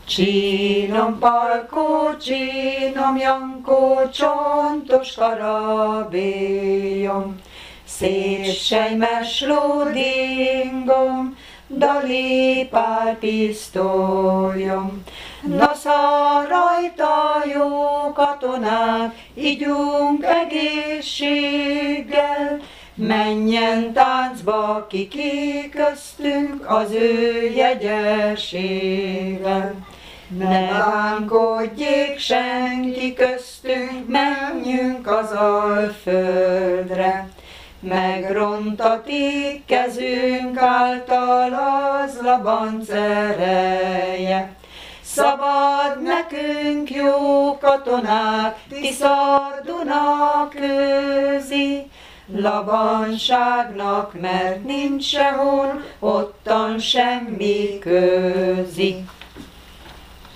Csínom Palkó, csínom Jankó, csontos karabélyom, szép sejmes lódingom, Dali Pál pisztolyom. Nasza rajta jó katonák, igyunk egészséggel, menjen táncba ki köztünk az ő jegyességgel. Ne bánkodjék senki köztünk, menjünk az Alföldre, megrontatik kezünk által az Labanc ereje. Szabad nekünk jó katonák, Tisza-Duna közi, Labanságnak, mert nincs sehol, ottan semmi közi.